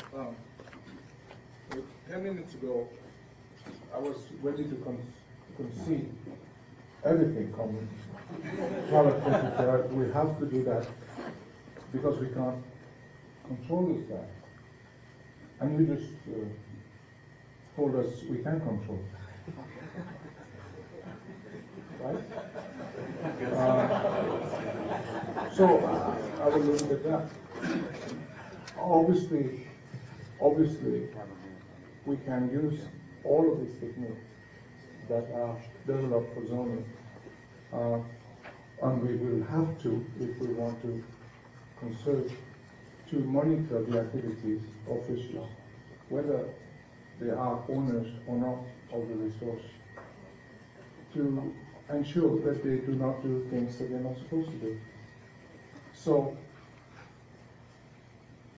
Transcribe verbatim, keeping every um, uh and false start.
Um, ten minutes ago, I was ready to, con to concede everything from Charlotte twenty-third. We have to do that because we can't control this guy. And you just uh, told us we can control. Right? Uh, so uh, I will look at that. Obviously, obviously, we can use all of these techniques that are developed for zoning, uh, and we will have to, if we want to conserve, to monitor the activities of fishers, whether they are owners or not of the resource, to ensure that they do not do things that they're not supposed to do. So